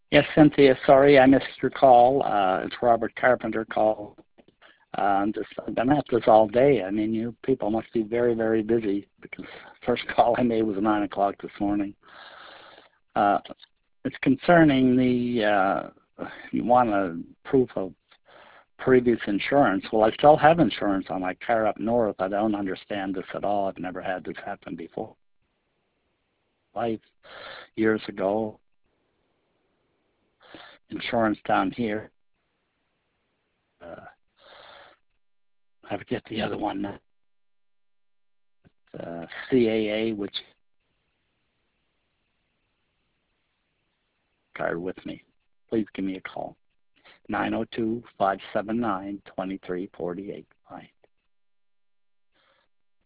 Yes, Cynthia, sorry I missed your call. It's Robert Carpenter call. I've been at this all day. I mean, you people must be very, very busy because first call I made was 9 o'clock this morning. Uh, it's concerning you want a proof of previous insurance. Well, I still have insurance on my car up north. I don't understand this at all. I've never had this happen before. Life years ago, insurance down here. Uh, I forget the other one. CAA, which card with me. Please give me a call. 902-579-2348. Bye.